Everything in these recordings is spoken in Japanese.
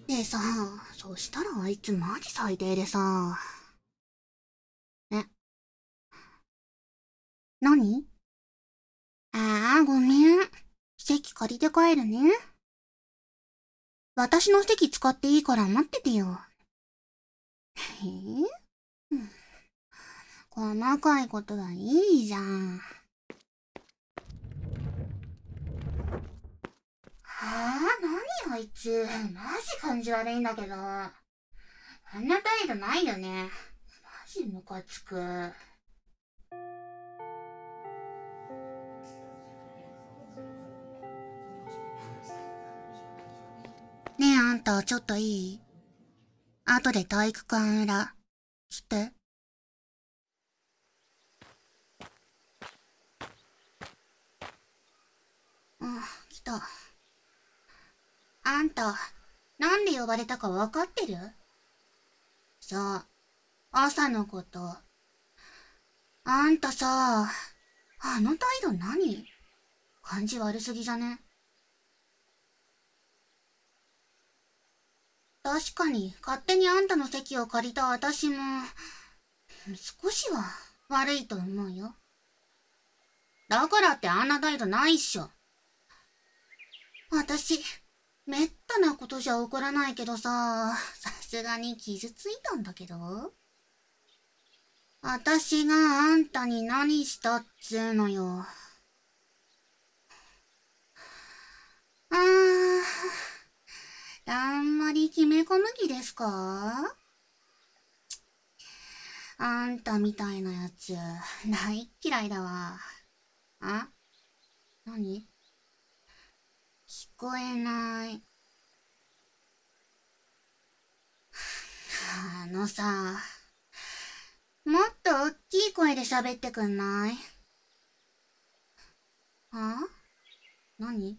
でさ、そしたらあいつマジ最低でさ。え、何？ごめん。席借りて帰るね。私の席使っていいから待っててよ。へえ、うん、細かいことはいいじゃん。何あいつ。マジ感じ悪いんだけど。あんな態度ないよね。マジムカつく。ねえあんた、ちょっといい？後で体育館裏、来て。うん、来た。あんた、なんで呼ばれたかわかってる？さあ、朝のこと。あんたさ、あの態度何？感じ悪すぎじゃね？確かに、勝手にあんたの席を借りた私も、少しは悪いと思うよ。だからってあんな態度ないっしょ。私、めったなことじゃ起こらないけどさ、さすがに傷ついたんだけど。私があんたに何したっつうのよ。あんまり決めこむ気ですか？あんたみたいなやつ、大っ嫌いだわ。あ、何？聞こえない。さ、もっと大きい声で喋ってくんない？あ？何？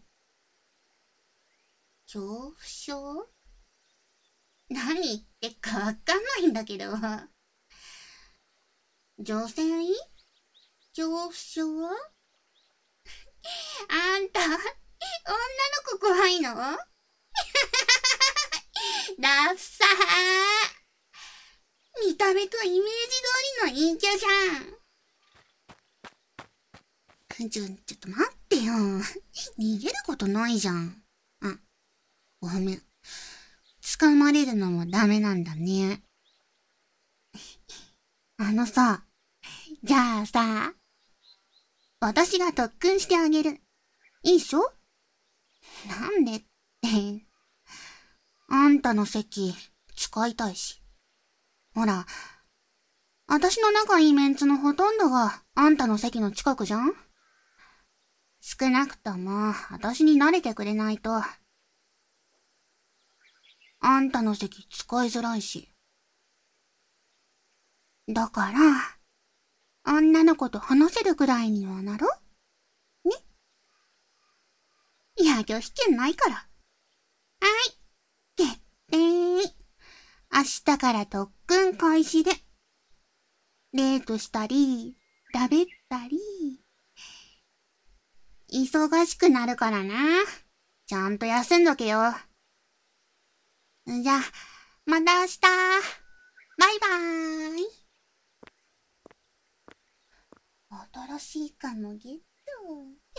恐怖症？何言ってっかわかんないんだけど。女性？恐怖症？あんた、女の子怖いの？ダッサー。見た目とイメージ通りの陰キャじゃん。ちょっと待ってよ。逃げることないじゃん。あ、ごめん。掴まれるのもダメなんだね。さ、じゃあさ、私が特訓してあげる。いいっしょ？なんでって。あんたの席、使いたいし。ほら、私の仲いいメンツのほとんどがあんたの席の近くじゃん？少なくとも、私に慣れてくれないと。あんたの席使いづらいし。だから、女の子と話せるくらいにはなろ？ね？いや、拒否権ないから。はい、決定。明日から特訓開始で。デートしたり、食べたり。忙しくなるからな。ちゃんと休んどけよ。じゃあ、また明日。バイバーイ。新しい缶のゲット。